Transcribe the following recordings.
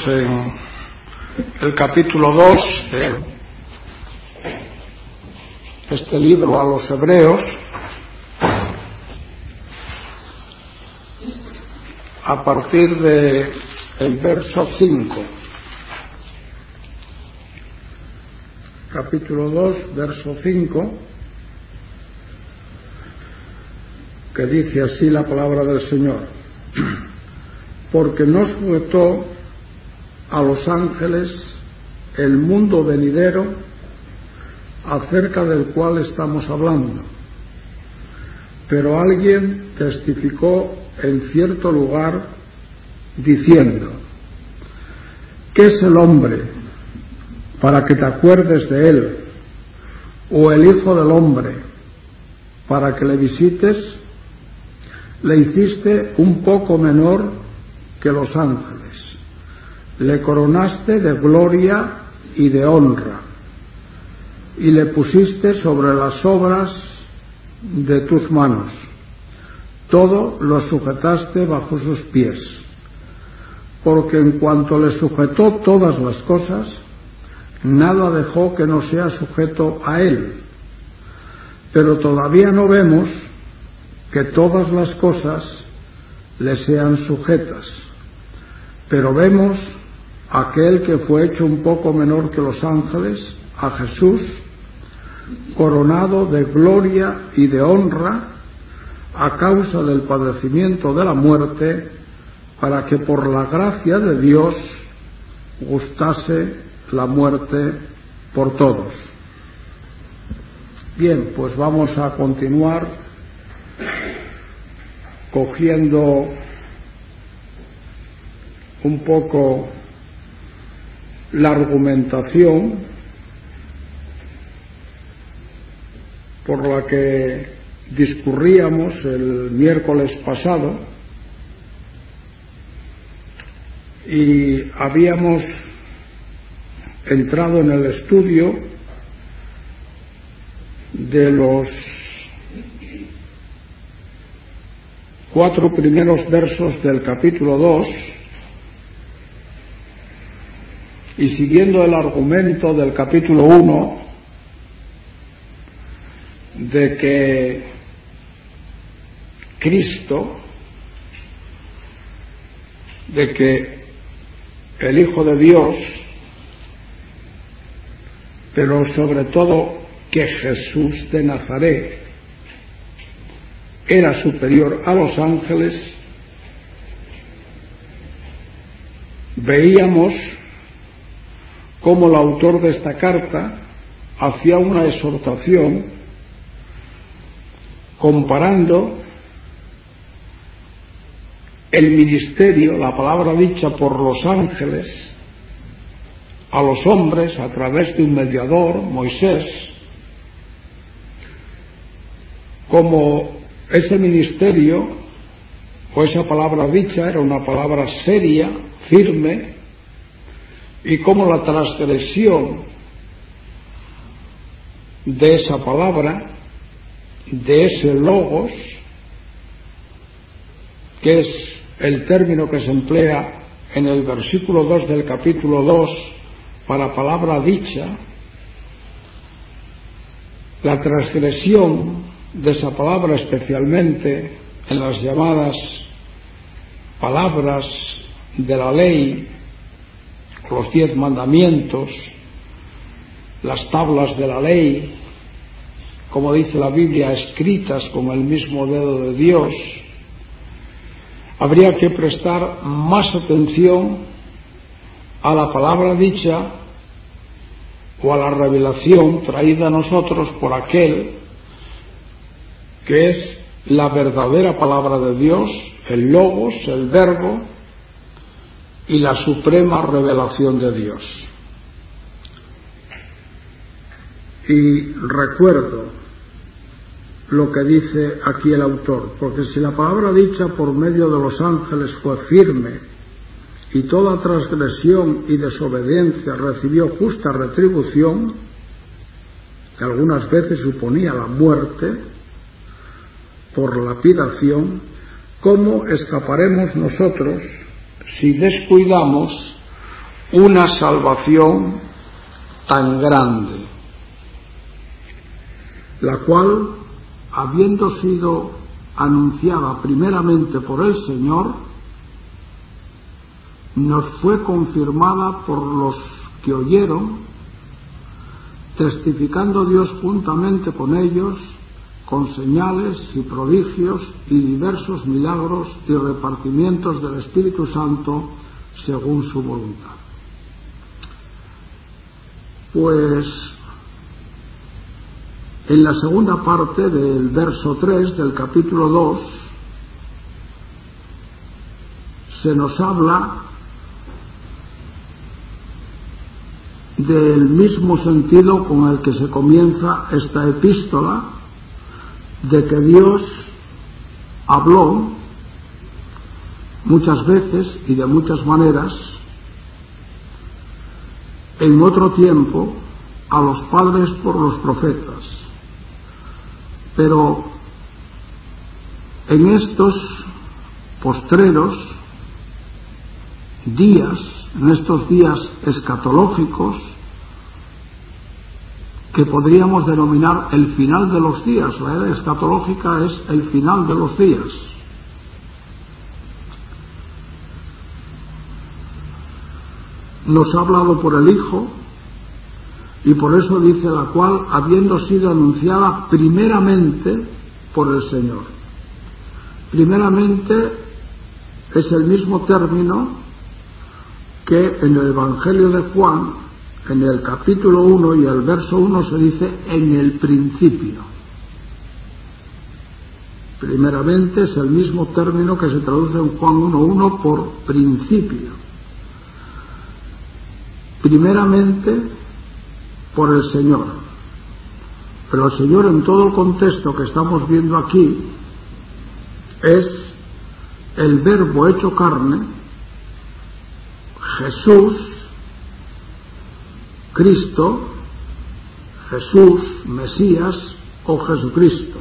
en el capítulo 2 de este libro a los Hebreos, a partir del verso 5. Capítulo 2, verso 5, que dice así la palabra del Señor: porque no sujetó a los ángeles el mundo venidero acerca del cual estamos hablando, pero alguien testificó en cierto lugar diciendo: ¿qué es el hombre para que te acuerdes de él, o el hijo del hombre para que le visites? Le hiciste un poco menor que los ángeles, le coronaste de gloria y de honra, y le pusiste sobre las obras de tus manos, todo lo sujetaste bajo sus pies, porque en cuanto le sujetó todas las cosas, nada dejó que no sea sujeto a él. Pero todavía no vemos que todas las cosas le sean sujetas, pero vemos a aquel que fue hecho un poco menor que los ángeles, a Jesús, coronado de gloria y de honra a causa del padecimiento de la muerte, para que por la gracia de Dios gustase la muerte por todos. Bien, pues vamos a continuar cogiendo un poco la argumentación por la que discurríamos el miércoles pasado, y habíamos entrado en el estudio de los 4 primeros versos del capítulo 2, y siguiendo el argumento del capítulo 1 de que Cristo, de que el Hijo de Dios, pero sobre todo que Jesús de Nazaret era superior a los ángeles, veíamos cómo el autor de esta carta hacía una exhortación comparando el ministerio, la palabra dicha por los ángeles, a los hombres a través de un mediador, Moisés, como ese ministerio o esa palabra dicha era una palabra seria, firme, y como la transgresión de esa palabra, de ese logos, que es el término que se emplea en el versículo 2 del capítulo 2 para palabra dicha, la transgresión de esa palabra, especialmente en las llamadas palabras de la ley, los 10 mandamientos, las tablas de la ley, como dice la Biblia, escritas con el mismo dedo de Dios, habría que prestar más atención a la palabra dicha o a la revelación traída a nosotros por aquel que es la verdadera palabra de Dios, el Logos, el Verbo, y la suprema revelación de Dios. Y recuerdo lo que dice aquí el autor: porque si la palabra dicha por medio de los ángeles fue firme, y toda transgresión y desobediencia recibió justa retribución, que algunas veces suponía la muerte por lapidación, ¿cómo escaparemos nosotros si descuidamos una salvación tan grande, la cual, habiendo sido anunciada primeramente por el Señor, nos fue confirmada por los que oyeron, testificando Dios juntamente con ellos, con señales y prodigios y diversos milagros y repartimientos del Espíritu Santo según su voluntad. Pues en la segunda parte del verso 3 del capítulo 2 se nos habla del mismo sentido con el que se comienza esta epístola, de que Dios habló muchas veces y de muchas maneras en otro tiempo a los padres por los profetas, pero en estos postreros días, en estos días escatológicos, que podríamos denominar el final de los días. La era escatológica es el final de los días. Nos ha hablado por el Hijo, y por eso dice, la cual habiendo sido anunciada primeramente por el Señor. Primeramente es el mismo término que en el Evangelio de Juan, en el capítulo 1 y el verso 1 se dice en el principio. Primeramente es el mismo término que se traduce en Juan 1:1 por principio. Primeramente por el Señor. Pero el Señor, en todo el contexto que estamos viendo aquí, es el Verbo hecho carne, Jesús, Cristo, Jesús, Mesías o Jesucristo.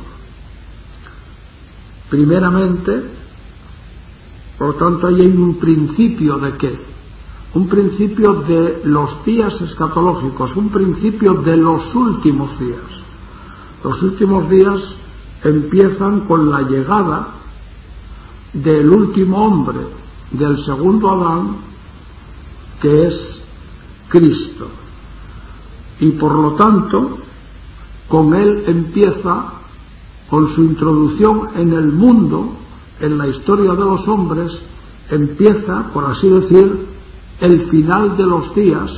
Primeramente, por lo tanto, ahí hay un principio de qué? Un principio de los días escatológicos, un principio de los últimos días. Los últimos días empiezan con la llegada del último hombre, del segundo Adán, que es Cristo. Y por lo tanto, con él empieza, con su introducción en el mundo, en la historia de los hombres, empieza, por así decir, el final de los días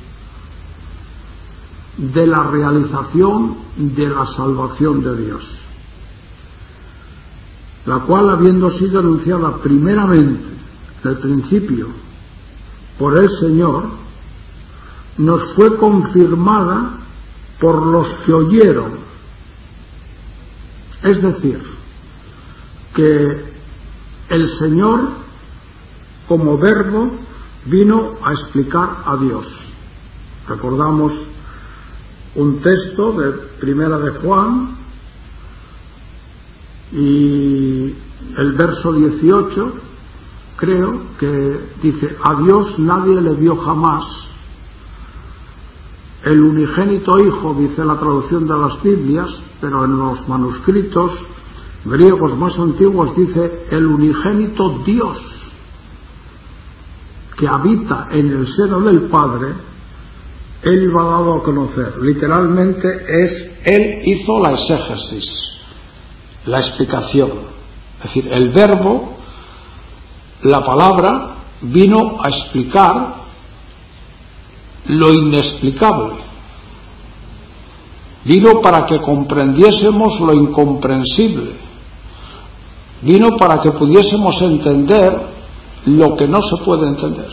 de la realización de la salvación de Dios, la cual, habiendo sido anunciada primeramente, en el principio, por el Señor, nos fue confirmada por los que oyeron. Es decir, que el Señor, como Verbo, vino a explicar a Dios. Recordamos un texto de Primera de Juan y el verso 18, creo, que dice: a Dios nadie le vio jamás. El unigénito Hijo, dice la traducción de las Biblias, pero en los manuscritos griegos más antiguos dice el unigénito Dios, que habita en el seno del Padre. Él lo ha dado a conocer. Literalmente Él hizo la exégesis, la explicación. Es decir, el Verbo, la palabra, vino a explicar lo inexplicable. Vino para que comprendiésemos lo incomprensible. Vino para que pudiésemos entender lo que no se puede entender.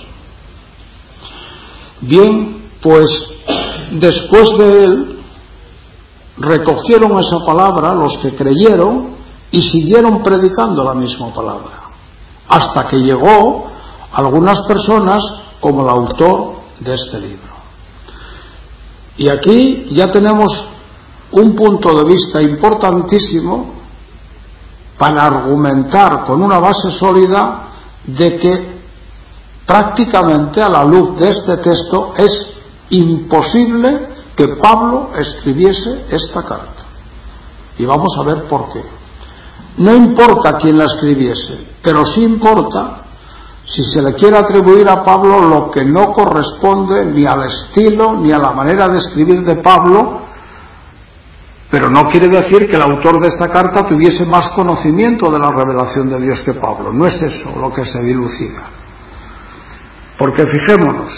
Bien, pues después de él recogieron esa palabra los que creyeron y siguieron predicando la misma palabra, hasta que llegó algunas personas como el autor de este libro. Y aquí ya tenemos un punto de vista importantísimo para argumentar con una base sólida de que prácticamente a la luz de este texto es imposible que Pablo escribiese esta carta. Y vamos a ver por qué. No importa quién la escribiese, pero sí importa si se le quiere atribuir a Pablo lo que no corresponde ni al estilo ni a la manera de escribir de Pablo, pero no quiere decir que el autor de esta carta tuviese más conocimiento de la revelación de Dios que Pablo. No es eso lo que se dilucida. Porque fijémonos,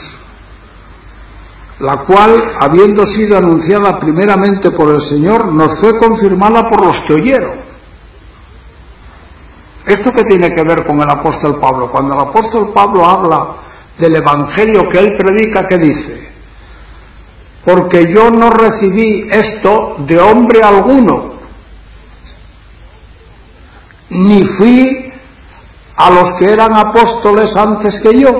la cual, habiendo sido anunciada primeramente por el Señor, nos fue confirmada por los que oyeron. ¿Esto qué tiene que ver con el apóstol Pablo? Cuando el apóstol Pablo habla del evangelio que él predica, ¿qué dice? Porque yo no recibí esto de hombre alguno, ni fui a los que eran apóstoles antes que yo,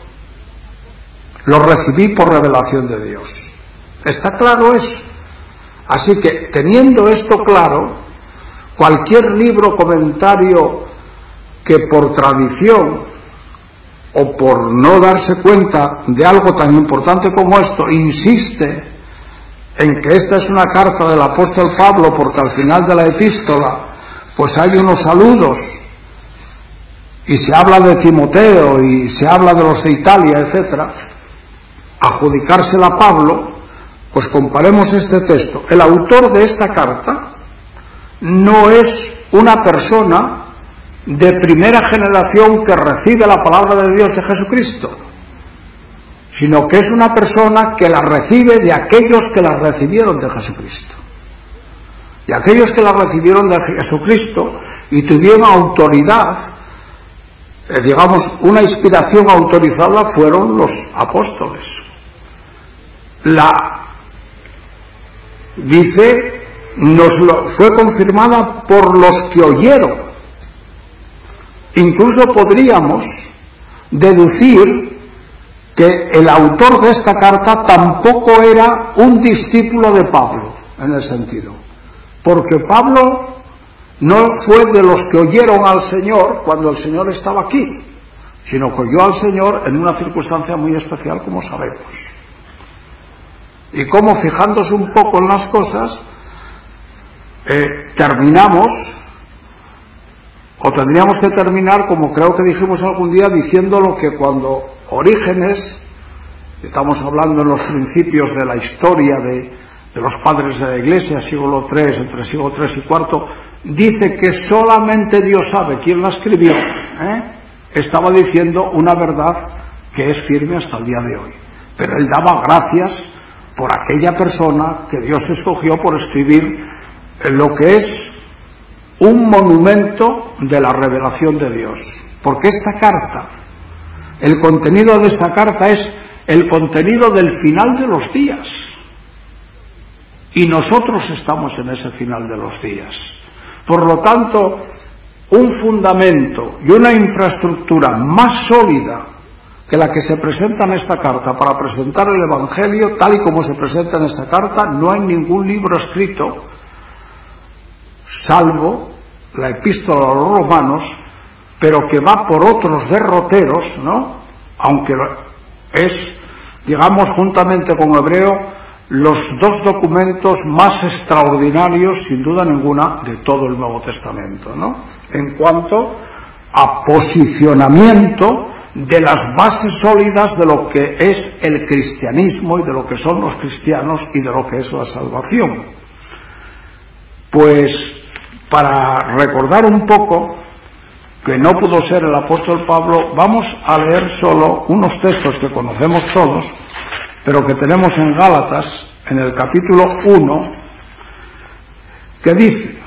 lo recibí por revelación de Dios. ¿Está claro eso? Así que, teniendo esto claro, cualquier libro, comentario que por tradición o por no darse cuenta de algo tan importante como esto, insiste en que esta es una carta del apóstol Pablo porque al final de la epístola pues hay unos saludos y se habla de Timoteo y se habla de los de Italia, etcétera, adjudicársela a Pablo, pues comparemos este texto. El autor de esta carta no es una persona de primera generación que recibe la palabra de Dios de Jesucristo, sino que es una persona que la recibe de aquellos que la recibieron de Jesucristo. Y aquellos que la recibieron de Jesucristo y tuvieron autoridad, digamos, una inspiración autorizada, fueron los apóstoles. Fue confirmada por los que oyeron. Incluso podríamos deducir que el autor de esta carta tampoco era un discípulo de Pablo, en el sentido, porque Pablo no fue de los que oyeron al Señor cuando el Señor estaba aquí, sino que oyó al Señor en una circunstancia muy especial, como sabemos. Y como, fijándose un poco en las cosas, tendríamos que terminar, como creo que dijimos algún día, diciéndolo que cuando Orígenes, estamos hablando en los principios de la historia de los padres de la Iglesia, siglo III, entre siglo III y IV, dice que solamente Dios sabe quién la escribió, estaba diciendo una verdad que es firme hasta el día de hoy. Pero él daba gracias por aquella persona que Dios escogió por escribir lo que es un monumento de la revelación de Dios. Porque esta carta, el contenido de esta carta es el contenido del final de los días. Y nosotros estamos en ese final de los días. Por lo tanto, un fundamento y una infraestructura más sólida que la que se presenta en esta carta para presentar el Evangelio, tal y como se presenta en esta carta, no hay ningún libro escrito, salvo la epístola a los romanos, pero que va por otros derroteros, ¿no? Aunque es, digamos, juntamente con Hebreo, los dos documentos más extraordinarios, sin duda ninguna, de todo el Nuevo Testamento, ¿no? En cuanto a posicionamiento de las bases sólidas de lo que es el cristianismo y de lo que son los cristianos y de lo que es la salvación. Pues, para recordar un poco que no pudo ser el apóstol Pablo, vamos a leer solo unos textos que conocemos todos, pero que tenemos en Gálatas, en el capítulo 1, que dice,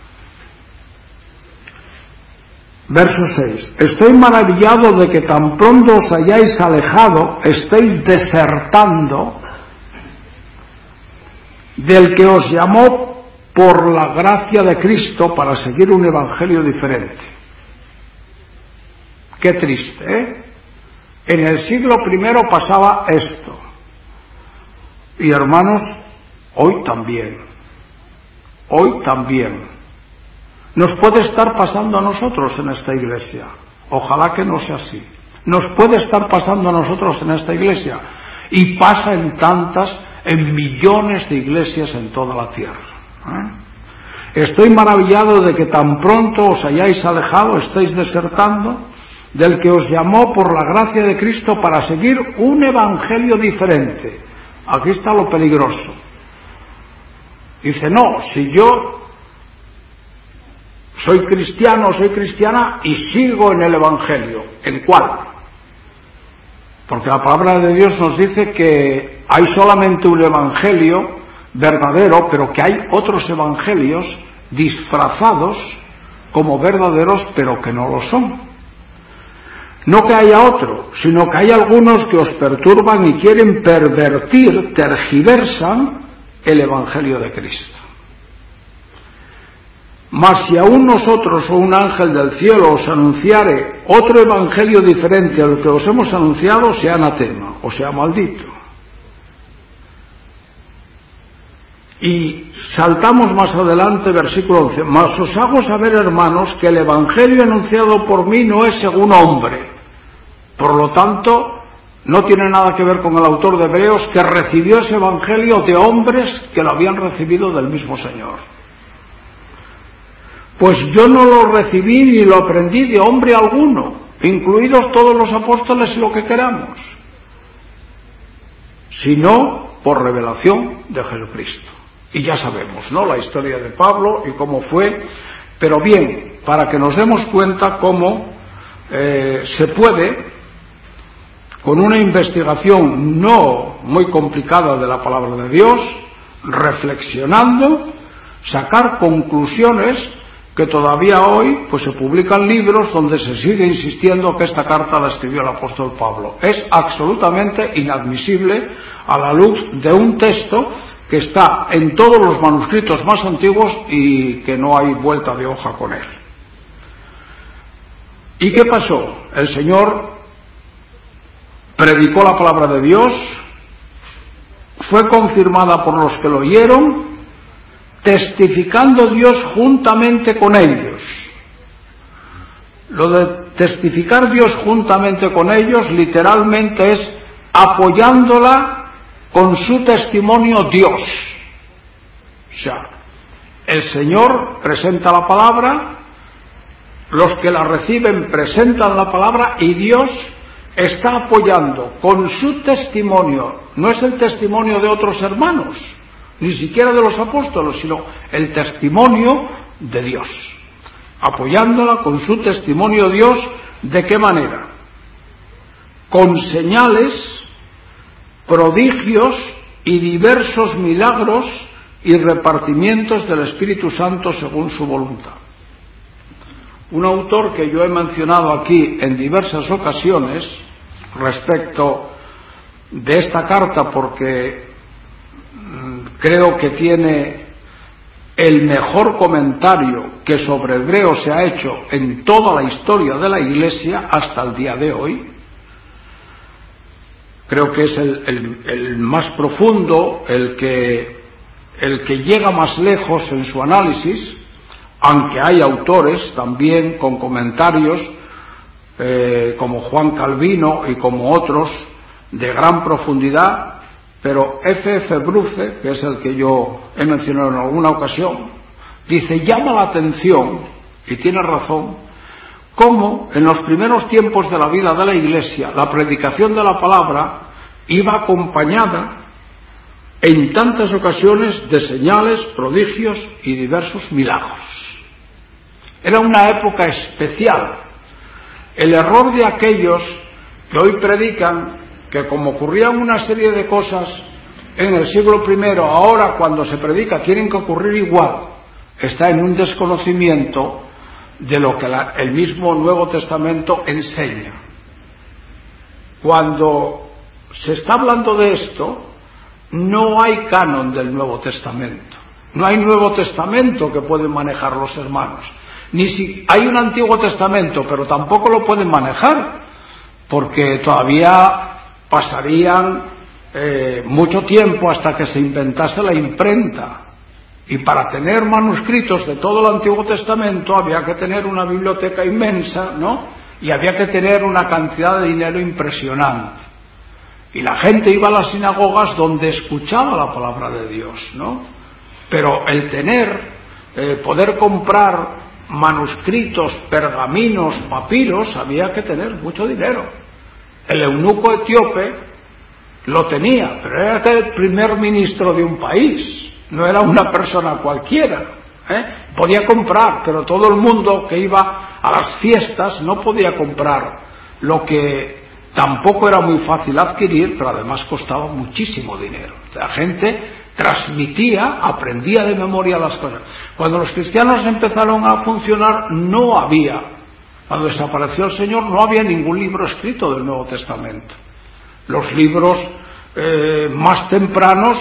verso 6, estoy maravillado de que tan pronto os hayáis alejado, estéis desertando del que os llamó por la gracia de Cristo para seguir un evangelio diferente. Qué triste, ¿eh? En el siglo I pasaba esto. Y hermanos, hoy también. Nos puede estar pasando a nosotros en esta iglesia. Ojalá que no sea así. Nos puede estar pasando a nosotros en esta iglesia, y pasa en millones de iglesias en toda la tierra. Estoy maravillado de que tan pronto os hayáis alejado, estáis desertando del que os llamó por la gracia de Cristo para seguir un evangelio diferente. Aquí está lo peligroso. Dice, no, si yo soy cristiano, soy cristiana y sigo en el evangelio. ¿En cuál? Porque la palabra de Dios nos dice que hay solamente un evangelio verdadero, pero que hay otros evangelios disfrazados como verdaderos, pero que no lo son. No que haya otro, sino que hay algunos que os perturban y quieren pervertir, tergiversan el evangelio de Cristo. Mas si aún nosotros o un ángel del cielo os anunciare otro evangelio diferente al que os hemos anunciado, sea anatema, o sea maldito. Y saltamos más adelante, versículo 11. Mas os hago saber, hermanos, que el evangelio anunciado por mí no es según hombre. Por lo tanto, no tiene nada que ver con el autor de Hebreos, que recibió ese evangelio de hombres que lo habían recibido del mismo Señor. Pues yo no lo recibí ni lo aprendí de hombre alguno, incluidos todos los apóstoles y lo que queramos, sino por revelación de Jesucristo. Y ya sabemos, ¿no?, la historia de Pablo y cómo fue, pero bien, para que nos demos cuenta cómo se puede, con una investigación no muy complicada de la palabra de Dios, reflexionando, sacar conclusiones que todavía hoy pues se publican libros donde se sigue insistiendo que esta carta la escribió el apóstol Pablo. Es absolutamente inadmisible a la luz de un texto que está en todos los manuscritos más antiguos y que no hay vuelta de hoja con él. ¿Y qué pasó? El Señor predicó la palabra de Dios, fue confirmada por los que lo oyeron, testificando Dios juntamente con ellos. Lo de testificar Dios juntamente con ellos literalmente es apoyándola con su testimonio Dios. O sea, el Señor presenta la palabra, los que la reciben presentan la palabra y Dios está apoyando con su testimonio. No es el testimonio de otros hermanos, ni siquiera de los apóstoles, sino el testimonio de Dios, apoyándola con su testimonio Dios. ¿De qué manera? Con señales, prodigios y diversos milagros y repartimientos del Espíritu Santo según su voluntad. Un autor que yo he mencionado aquí en diversas ocasiones respecto de esta carta, porque creo que tiene el mejor comentario que sobre Hebreos se ha hecho en toda la historia de la Iglesia hasta el día de hoy. Creo que es el más profundo, el que llega más lejos en su análisis, aunque hay autores también con comentarios como Juan Calvino y como otros de gran profundidad. Pero F.F. Bruce, que es el que yo he mencionado en alguna ocasión, dice, llama la atención, y tiene razón, cómo en los primeros tiempos de la vida de la Iglesia la predicación de la palabra iba acompañada en tantas ocasiones de señales, prodigios y diversos milagros. Era una época especial. El error de aquellos que hoy predican que como ocurrían una serie de cosas en el siglo I, ahora cuando se predica tienen que ocurrir igual, está en un desconocimiento de lo que el mismo Nuevo Testamento enseña. Cuando se está hablando de esto, no hay canon del Nuevo Testamento. No hay Nuevo Testamento que pueden manejar los hermanos. Ni si hay un Antiguo Testamento, pero tampoco lo pueden manejar, porque todavía pasarían mucho tiempo hasta que se inventase la imprenta. Y para tener manuscritos de todo el Antiguo Testamento había que tener una biblioteca inmensa, ¿no?, y había que tener una cantidad de dinero impresionante. Y la gente iba a las sinagogas donde escuchaba la palabra de Dios, ¿no? Pero el poder comprar manuscritos, pergaminos, papiros, había que tener mucho dinero. El eunuco etíope lo tenía, pero era el primer ministro de un país, no era una persona cualquiera, Podía comprar, pero todo el mundo que iba a las fiestas no podía comprar lo que tampoco era muy fácil adquirir, pero además costaba muchísimo dinero. La gente transmitía, aprendía de memoria las cosas. Cuando los cristianos empezaron a funcionar, no había, cuando desapareció el Señor, no había ningún libro escrito del Nuevo Testamento. Los libros más tempranos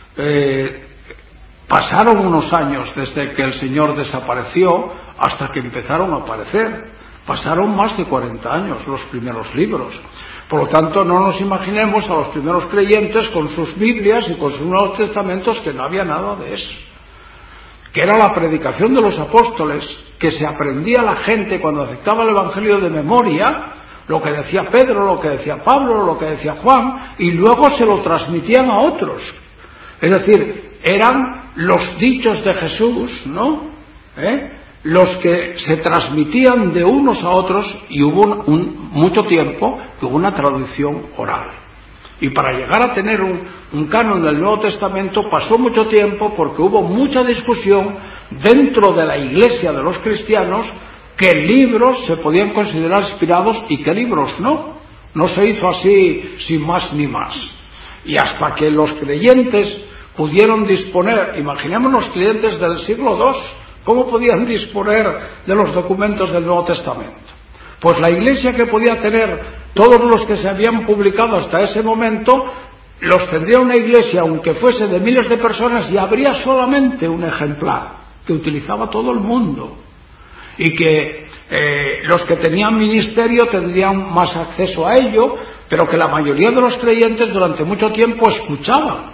pasaron unos años desde que el Señor desapareció hasta que empezaron a aparecer. Pasaron más de 40 años los primeros libros. Por lo tanto, no nos imaginemos a los primeros creyentes con sus Biblias y con sus Nuevos Testamentos, que no había nada de eso. Que era la predicación de los apóstoles, que se aprendía la gente cuando aceptaba el Evangelio de memoria, lo que decía Pedro, lo que decía Pablo, lo que decía Juan, y luego se lo transmitían a otros. Es decir, eran los dichos de Jesús, ¿no? Los que se transmitían de unos a otros, y hubo mucho tiempo que hubo una traducción oral. Y para llegar a tener un canon del Nuevo Testamento pasó mucho tiempo, porque hubo mucha discusión dentro de la Iglesia de los cristianos qué libros se podían considerar inspirados y qué libros no. No se hizo así sin más ni más. Y hasta que los creyentes pudieron disponer, imaginemos los creyentes del siglo II, ¿cómo podían disponer de los documentos del Nuevo Testamento? Pues la Iglesia, que podía tener todos los que se habían publicado hasta ese momento, los tendría una Iglesia, aunque fuese de miles de personas, y habría solamente un ejemplar que utilizaba todo el mundo, y que los que tenían ministerio tendrían más acceso a ello, pero que la mayoría de los creyentes durante mucho tiempo escuchaban.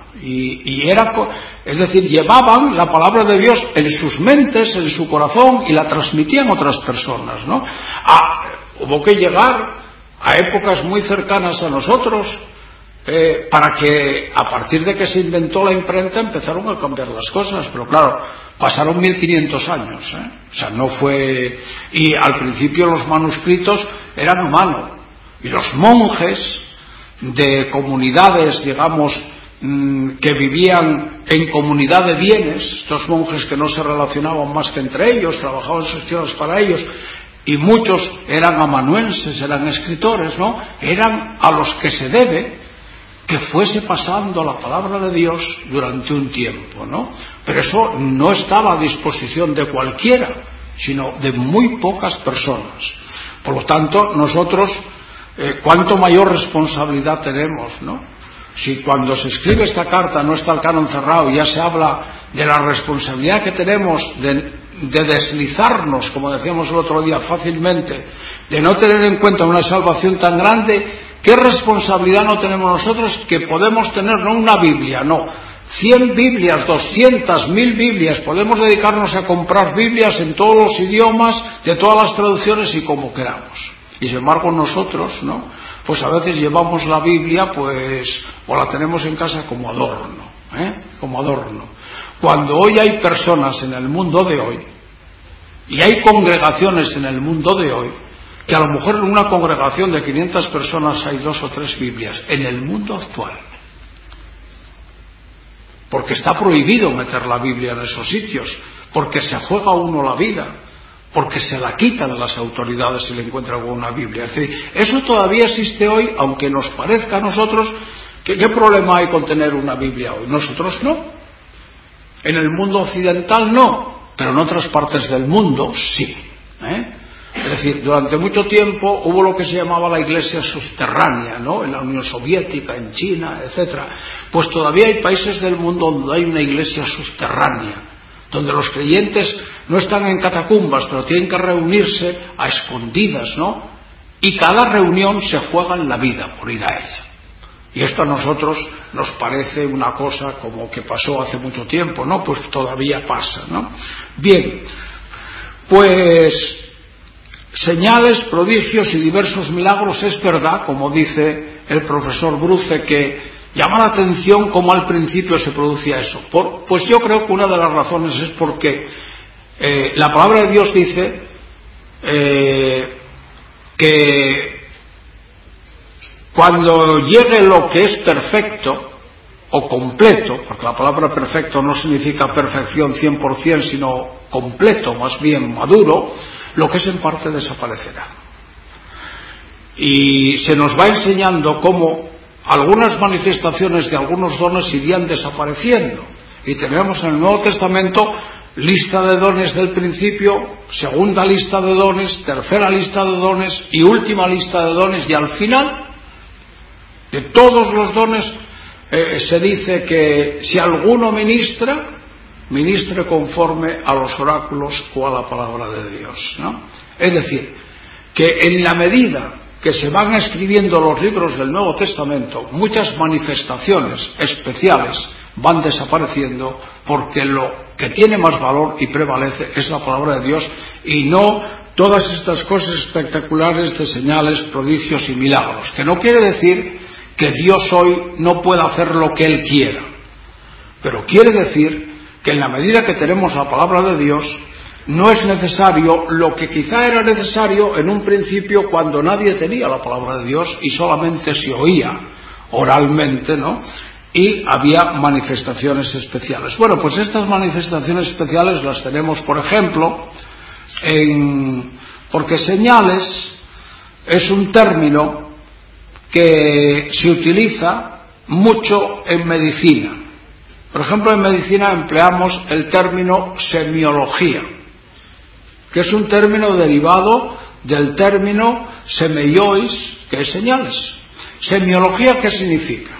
Es decir, llevaban la palabra de Dios en sus mentes, en su corazón, y la transmitían a otras personas, ¿no? Hubo que llegar a épocas muy cercanas a nosotros para que, a partir de que se inventó la imprenta, empezaron a cambiar las cosas. Pero claro, pasaron 1500 años, O sea, no fue... Y al principio los manuscritos eran a mano, y los monjes de comunidades, digamos, que vivían en comunidad de bienes, estos monjes que no se relacionaban más que entre ellos, trabajaban sus tierras para ellos, y muchos eran amanuenses, eran escritores, ¿no? Eran a los que se debe que fuese pasando la palabra de Dios durante un tiempo, ¿no? Pero eso no estaba a disposición de cualquiera, sino de muy pocas personas. Por lo tanto, nosotros, cuánto mayor responsabilidad tenemos, ¿no? Si cuando se escribe esta carta no está el canon cerrado, ya se habla de la responsabilidad que tenemos de deslizarnos, como decíamos el otro día, fácilmente, de no tener en cuenta una salvación tan grande, ¿qué responsabilidad no tenemos nosotros, que podemos tener no una Biblia, no, 100 Biblias, 200, 1000 Biblias? Podemos dedicarnos a comprar Biblias en todos los idiomas, de todas las traducciones y como queramos. Y sin embargo nosotros, ¿no?, pues a veces llevamos la Biblia, pues, o la tenemos en casa como adorno, como adorno. Cuando hoy hay personas en el mundo de hoy, y hay congregaciones en el mundo de hoy, que a lo mejor en una congregación de 500 personas hay 2 o 3 Biblias, en el mundo actual. Porque está prohibido meter la Biblia en esos sitios, porque se juega uno la vida, porque se la quitan las autoridades si le encuentran con una Biblia. Es decir, eso todavía existe hoy, aunque nos parezca a nosotros que ¿qué problema hay con tener una Biblia hoy? Nosotros no. En el mundo occidental no, pero en otras partes del mundo sí. Es decir, durante mucho tiempo hubo lo que se llamaba la iglesia subterránea, ¿no?, en la Unión Soviética, en China, etcétera. Pues todavía hay países del mundo donde hay una iglesia subterránea, donde los creyentes no están en catacumbas, pero tienen que reunirse a escondidas, ¿no? Y cada reunión se juega en la vida por ir a ella. Y esto a nosotros nos parece una cosa como que pasó hace mucho tiempo, ¿no? Pues todavía pasa, ¿no? Bien, pues señales, prodigios y diversos milagros, es verdad, como dice el profesor Bruce, que llama la atención cómo al principio se producía eso. Pues yo creo que una de las razones es porque la palabra de Dios dice que cuando llegue lo que es perfecto o completo, porque la palabra perfecto no significa perfección 100%, sino completo, más bien maduro, lo que es en parte desaparecerá. Y se nos va enseñando cómo algunas manifestaciones de algunos dones irían desapareciendo. Y tenemos en el Nuevo Testamento lista de dones del principio, segunda lista de dones, tercera lista de dones y última lista de dones, y al final de todos los dones se dice que si alguno ministre conforme a los oráculos o a la palabra de Dios, ¿no? Es decir, que en la medida que se van escribiendo los libros del Nuevo Testamento, muchas manifestaciones especiales van desapareciendo, porque lo que tiene más valor y prevalece es la palabra de Dios, y no todas estas cosas espectaculares de señales, prodigios y milagros, que no quiere decir que Dios hoy no pueda hacer lo que Él quiera, pero quiere decir que en la medida que tenemos la palabra de Dios, no es necesario lo que quizá era necesario en un principio, cuando nadie tenía la palabra de Dios y solamente se oía oralmente, ¿no? Y había manifestaciones especiales. Bueno, pues estas manifestaciones especiales las tenemos, por ejemplo, porque señales es un término que se utiliza mucho en medicina. Por ejemplo, en medicina empleamos el término semiología, que es un término derivado del término semiois, que es señales. Semiología, ¿qué significa?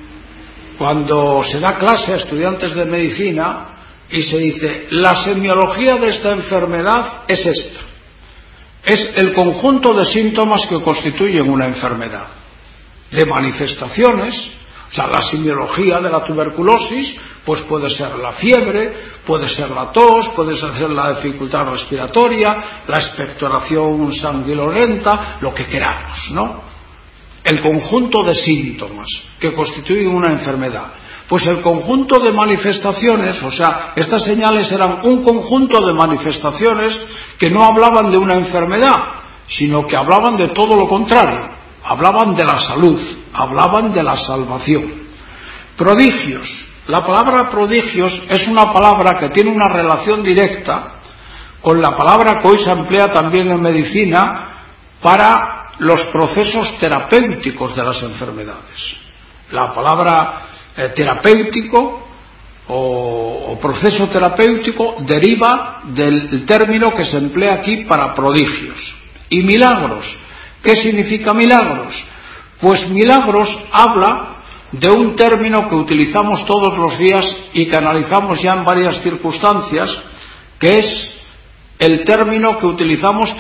Cuando se da clase a estudiantes de medicina y se dice, la semiología de esta enfermedad es esta. Es el conjunto de síntomas que constituyen una enfermedad, de manifestaciones. O sea, la semiología de la tuberculosis, pues puede ser la fiebre, puede ser la tos, puede ser la dificultad respiratoria, la expectoración sanguinolenta, lo que queramos, ¿no? El conjunto de síntomas que constituyen una enfermedad. Pues el conjunto de manifestaciones, o sea, estas señales eran un conjunto de manifestaciones que no hablaban de una enfermedad, sino que hablaban de todo lo contrario. Hablaban de la salud, hablaban de la salvación. Prodigios. La palabra prodigios es una palabra que tiene una relación directa con la palabra que hoy se emplea también en medicina para los procesos terapéuticos de las enfermedades. La palabra terapéutico o proceso terapéutico deriva del término que se emplea aquí para prodigios. Y milagros. ¿Qué significa milagros? Pues milagros habla de un término que utilizamos todos los días y que analizamos ya en varias circunstancias, que es el término que utilizamos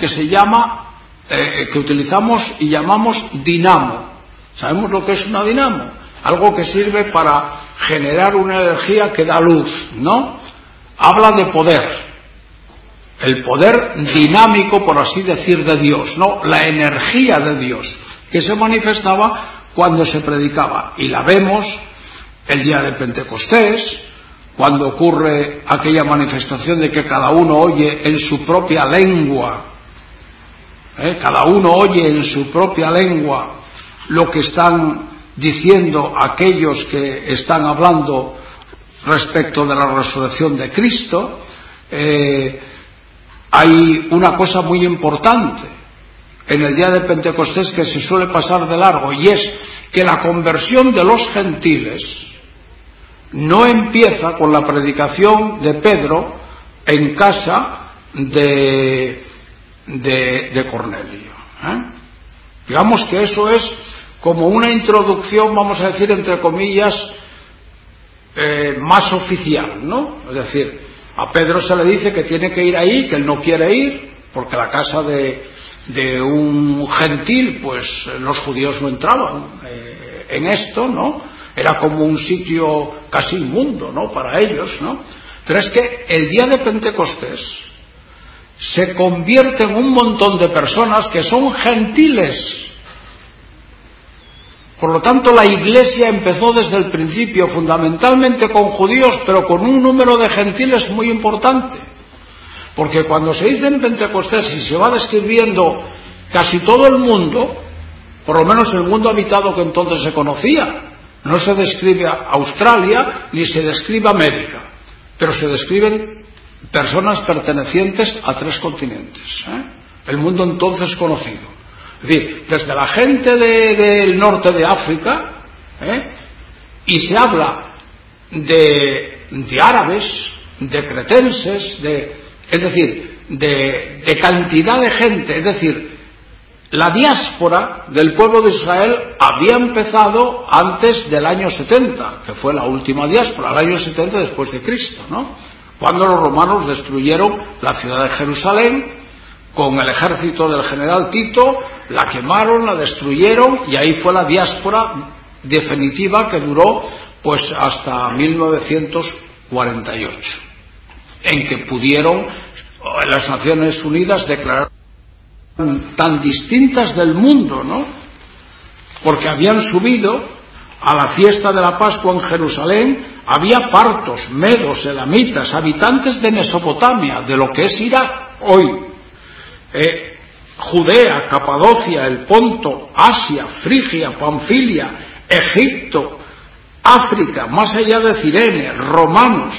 que utilizamos y llamamos dinamo. ¿Sabemos lo que es una dinamo? Algo que sirve para generar una energía que da luz, ¿no? Habla de poder. El poder dinámico, por así decir, de Dios, ¿no? La energía de Dios, que se manifestaba cuando se predicaba. Y la vemos el día de Pentecostés, cuando ocurre aquella manifestación de que cada uno oye en su propia lengua, cada uno oye en su propia lengua lo que están diciendo aquellos que están hablando respecto de la resurrección de Cristo. Hay una cosa muy importante en el día de Pentecostés que se suele pasar de largo, y es que la conversión de los gentiles no empieza con la predicación de Pedro en casa de Cornelio. Digamos que eso es como una introducción, vamos a decir entre comillas, más oficial, ¿no? Es decir, a Pedro se le dice que tiene que ir ahí, que él no quiere ir, porque la casa de un gentil, pues los judíos no entraban en esto, ¿no? Era como un sitio casi inmundo, ¿no? Para ellos, ¿no? Pero es que el día de Pentecostés se convierten un montón de personas que son gentiles. Por lo tanto, la Iglesia empezó desde el principio fundamentalmente con judíos, pero con un número de gentiles muy importante. Porque cuando se dice en Pentecostés y se va describiendo casi todo el mundo, por lo menos el mundo habitado que entonces se conocía, no se describe Australia ni se describe América, pero se describen personas pertenecientes a 3 continentes, el mundo entonces conocido. Es decir, desde la gente del norte de África, y se habla de árabes, de cretenses, es decir, de cantidad de gente. Es decir, la diáspora del pueblo de Israel había empezado antes del año 70, que fue la última diáspora, el año 70 después de Cristo, ¿no? Cuando los romanos destruyeron la ciudad de Jerusalén con el ejército del general Tito, la quemaron, la destruyeron, y ahí fue la diáspora definitiva que duró pues hasta 1948, en que pudieron las Naciones Unidas declarar tan distintas del mundo, ¿no? Porque habían subido a la fiesta de la Pascua en Jerusalén, había partos, medos, elamitas, habitantes de Mesopotamia, de lo que es Irak hoy, Judea, Capadocia, el Ponto, Asia, Frigia, Panfilia, Egipto, África, más allá de Cirene, romanos.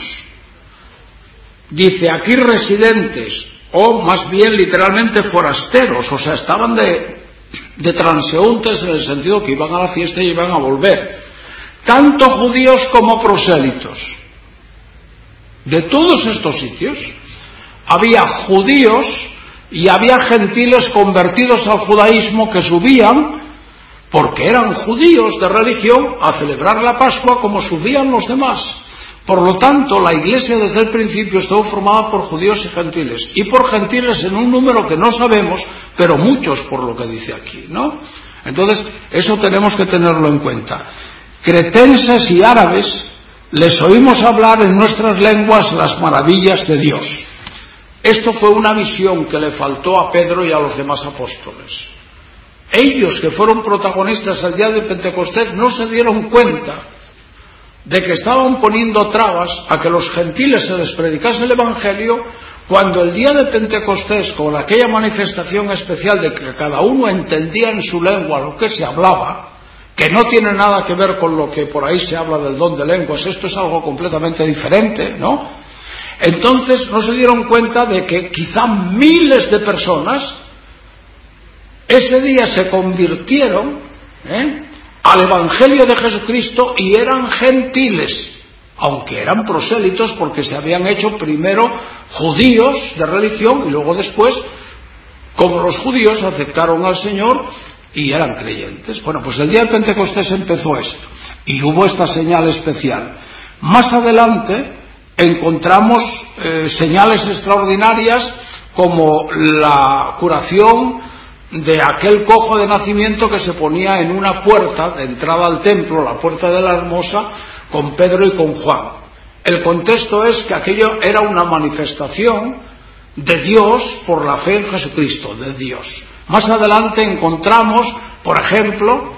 Dice aquí residentes, o más bien literalmente forasteros, o sea, estaban de transeúntes en el sentido que iban a la fiesta y iban a volver. Tanto judíos como prosélitos. De todos estos sitios había judíos y había gentiles convertidos al judaísmo que subían, porque eran judíos de religión, a celebrar la Pascua como subían los demás. Por lo tanto, la Iglesia desde el principio estuvo formada por judíos y gentiles, y por gentiles en un número que no sabemos, pero muchos por lo que dice aquí, ¿no? Entonces, eso tenemos que tenerlo en cuenta. Cretenses y árabes les oímos hablar en nuestras lenguas las maravillas de Dios. Esto fue una visión que le faltó a Pedro y a los demás apóstoles. Ellos, que fueron protagonistas el día de Pentecostés, no se dieron cuenta de que estaban poniendo trabas a que los gentiles se les predicase el Evangelio, cuando el día de Pentecostés, con aquella manifestación especial de que cada uno entendía en su lengua lo que se hablaba, que no tiene nada que ver con lo que por ahí se habla del don de lenguas, esto es algo completamente diferente, ¿no? Entonces no se dieron cuenta de que quizá miles de personas ese día se convirtieron al Evangelio de Jesucristo y eran gentiles, aunque eran prosélitos porque se habían hecho primero judíos de religión y luego después, como los judíos, aceptaron al Señor y eran creyentes. Bueno, pues el día de Pentecostés empezó esto y hubo esta señal especial. Más adelante encontramos señales extraordinarias como la curación de aquel cojo de nacimiento que se ponía en una puerta de entrada al templo, la puerta de la Hermosa, con Pedro y con Juan. El contexto es que aquello era una manifestación de Dios por la fe en Jesucristo, de Dios. Más adelante encontramos, por ejemplo,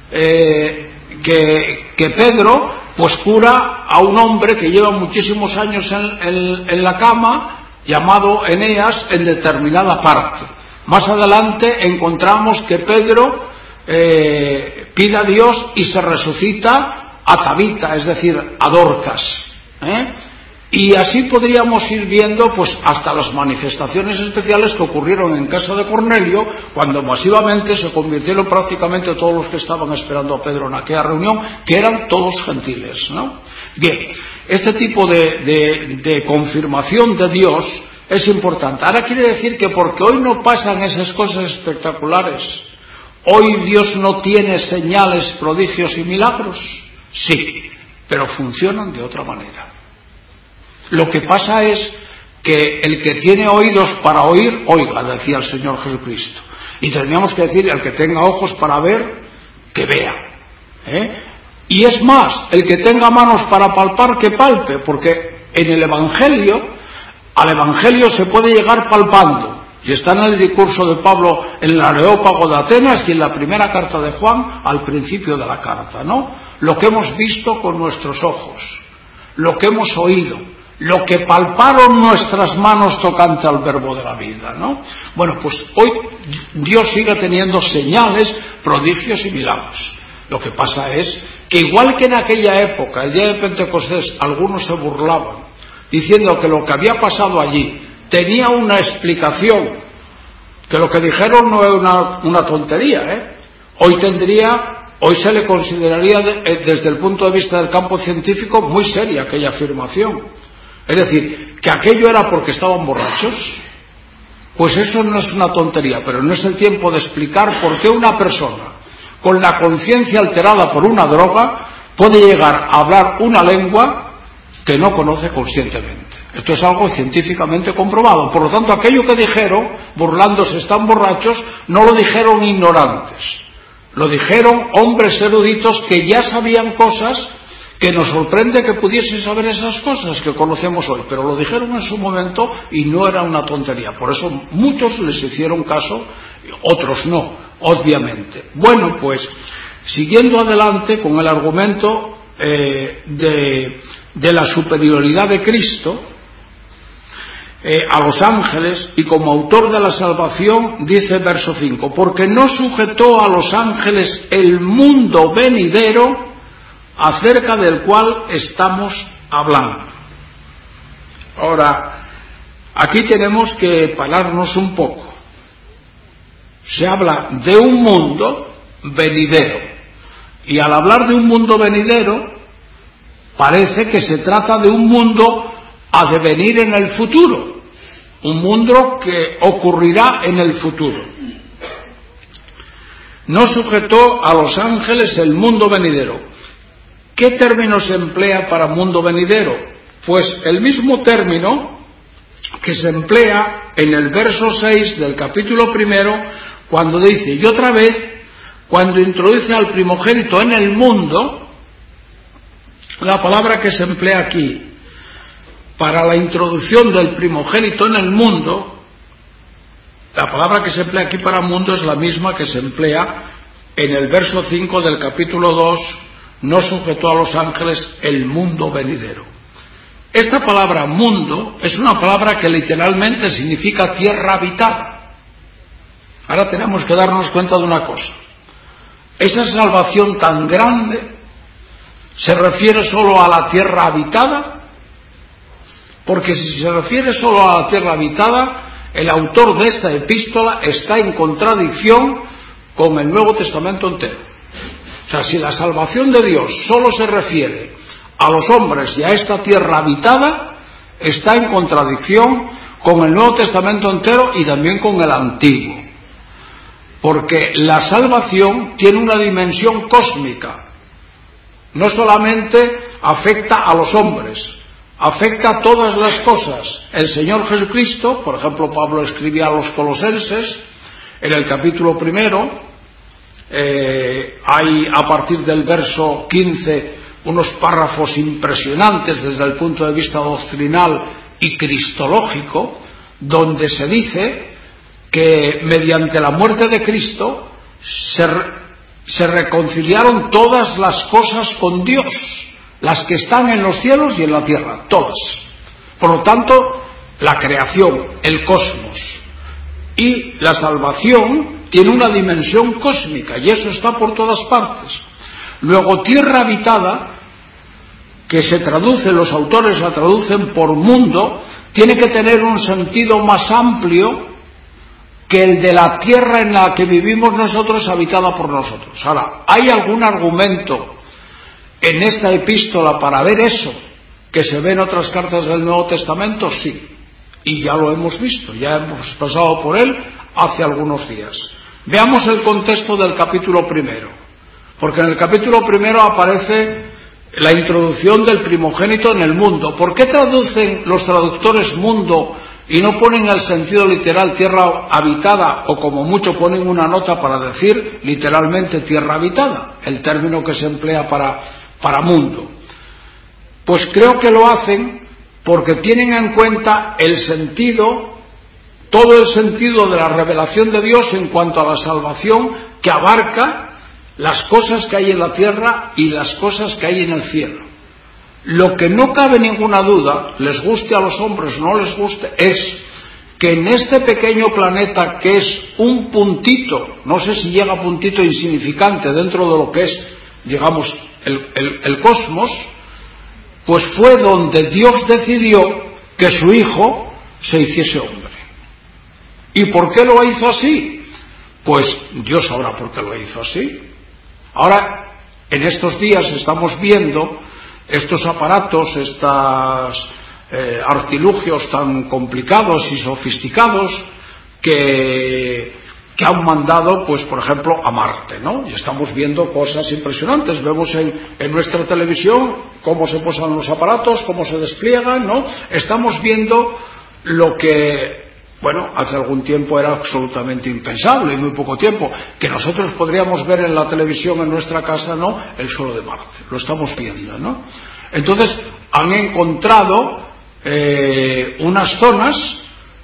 que Pedro pues cura a un hombre que lleva muchísimos años en la cama, llamado Eneas, en determinada parte. Más adelante encontramos que Pedro pide a Dios y se resucita a Tabita, es decir, a Dorcas. Y así podríamos ir viendo pues hasta las manifestaciones especiales que ocurrieron en casa de Cornelio, cuando masivamente se convirtieron prácticamente todos los que estaban esperando a Pedro en aquella reunión, que eran todos gentiles, ¿no? Bien, este tipo de confirmación de Dios es importante. Ahora quiere decir que porque hoy no pasan esas cosas espectaculares, hoy Dios no tiene señales, prodigios y milagros. Sí, pero funcionan de otra manera. Lo que pasa es que el que tiene oídos para oír, oiga, decía el Señor Jesucristo. Y tendríamos que decir, el que tenga ojos para ver, que vea. Y es más, el que tenga manos para palpar, que palpe, porque en el Evangelio Al Evangelio se puede llegar palpando, y está en el discurso de Pablo en el Areópago de Atenas y en la primera carta de Juan al principio de la carta, ¿no? Lo que hemos visto con nuestros ojos, lo que hemos oído, lo que palparon nuestras manos tocante al verbo de la vida, ¿no? Bueno, pues hoy Dios sigue teniendo señales, prodigios y milagros. Lo que pasa es que igual que en aquella época, el día de Pentecostés, algunos se burlaban, diciendo que lo que había pasado allí tenía una explicación, que lo que dijeron no es una tontería, hoy se le consideraría desde el punto de vista del campo científico muy seria aquella afirmación. Es decir, que aquello era porque estaban borrachos. Pues eso no es una tontería, pero no es el tiempo de explicar por qué una persona con la conciencia alterada por una droga puede llegar a hablar una lengua que no conoce conscientemente. Esto es algo científicamente comprobado. Por lo tanto, aquello que dijeron, burlándose están borrachos, no lo dijeron ignorantes. Lo dijeron hombres eruditos que ya sabían cosas que nos sorprende que pudiesen saber esas cosas que conocemos hoy, pero lo dijeron en su momento y no era una tontería. Por eso muchos les hicieron caso, otros no, obviamente. Bueno, pues siguiendo adelante con el argumento de la superioridad de Cristo a los ángeles, y como autor de la salvación, dice verso 5, porque no sujetó a los ángeles el mundo venidero acerca del cual estamos hablando. Ahora, aquí tenemos que pararnos un poco. Se habla de un mundo venidero, y al hablar de un mundo venidero, parece que se trata de un mundo a devenir en el futuro, un mundo que ocurrirá en el futuro. No sujetó a los ángeles el mundo venidero. ¿Qué término se emplea para mundo venidero? Pues el mismo término que se emplea en el verso 6 del capítulo 1, cuando dice, y otra vez, cuando introduce al primogénito en el mundo, la palabra que se emplea aquí para la introducción del primogénito en el mundo, la palabra que se emplea aquí para mundo es la misma que se emplea en el verso 5 del capítulo 2, no sujetó a los ángeles el mundo venidero. Esta palabra mundo es una palabra que literalmente significa tierra habitada. Ahora tenemos que darnos cuenta de una cosa. Esa salvación tan grande se refiere solo a la tierra habitada, porque si se refiere solo a la tierra habitada, el autor de esta epístola está en contradicción con el Nuevo Testamento entero. O sea, si la salvación de Dios solo se refiere a los hombres y a esta tierra habitada, está en contradicción con el Nuevo Testamento entero y también con el Antiguo. Porque la salvación tiene una dimensión cósmica. No solamente afecta a los hombres, afecta a todas las cosas. El Señor Jesucristo, por ejemplo, Pablo escribía a los Colosenses, en el capítulo 1, hay a partir del verso 15 unos párrafos impresionantes desde el punto de vista doctrinal y cristológico, donde se dice que mediante la muerte de Cristo se reconciliaron todas las cosas con Dios, las que están en los cielos y en la tierra, todas. Por lo tanto, la creación, el cosmos y la salvación tiene una dimensión cósmica, y eso está por todas partes. Luego, tierra habitada, que se traduce, los autores la traducen por mundo, tiene que tener un sentido más amplio que el de la tierra en la que vivimos nosotros, habitada por nosotros. Ahora, ¿hay algún argumento en esta epístola para ver eso que se ve en otras cartas del Nuevo Testamento? Sí, y ya lo hemos visto, ya hemos pasado por él hace algunos días. Veamos el contexto del capítulo 1, porque en el capítulo 1 aparece la introducción del primogénito en el mundo. ¿Por qué traducen los traductores mundo y no ponen el sentido literal tierra habitada, o como mucho ponen una nota para decir literalmente tierra habitada, el término que se emplea para mundo? Pues creo que lo hacen porque tienen en cuenta el sentido, todo el sentido de la revelación de Dios en cuanto a la salvación, que abarca las cosas que hay en la tierra y las cosas que hay en el cielo. Lo que no cabe ninguna duda, les guste a los hombres o no les guste, es que en este pequeño planeta, que es un puntito, no sé si llega a puntito insignificante dentro de lo que es, digamos, el cosmos, pues fue donde Dios decidió que su Hijo se hiciese hombre. ¿Y por qué lo hizo así? Pues Dios sabrá por qué lo hizo así. Ahora, en estos días estamos viendo estos aparatos, estos artilugios tan complicados y sofisticados que han mandado, pues por ejemplo, a Marte, ¿no? Y estamos viendo cosas impresionantes. Vemos en nuestra televisión cómo se posan los aparatos, cómo se despliegan, ¿no? Estamos viendo lo que, bueno, hace algún tiempo era absolutamente impensable, y muy poco tiempo, que nosotros podríamos ver en la televisión en nuestra casa, ¿no?, el suelo de Marte. Lo estamos viendo, ¿no? Entonces, han encontrado unas zonas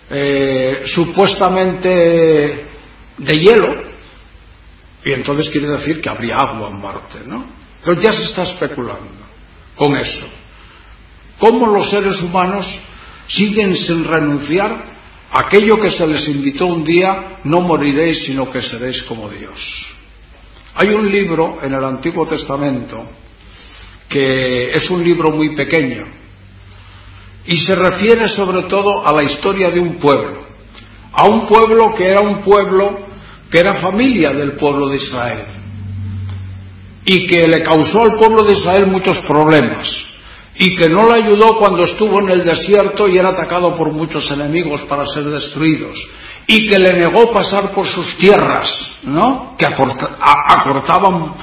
supuestamente de hielo, y entonces quiere decir que habría agua en Marte, ¿no? Pero ya se está especulando con eso. ¿Cómo los seres humanos siguen sin renunciar a aquello que se les invitó un día? No moriréis, sino que seréis como Dios. Hay un libro en el Antiguo Testamento que es un libro muy pequeño y se refiere sobre todo a la historia de un pueblo, a un pueblo que era familia del pueblo de Israel y que le causó al pueblo de Israel muchos problemas y que no le ayudó cuando estuvo en el desierto y era atacado por muchos enemigos para ser destruidos, y que le negó pasar por sus tierras, ¿no?, que acortaban,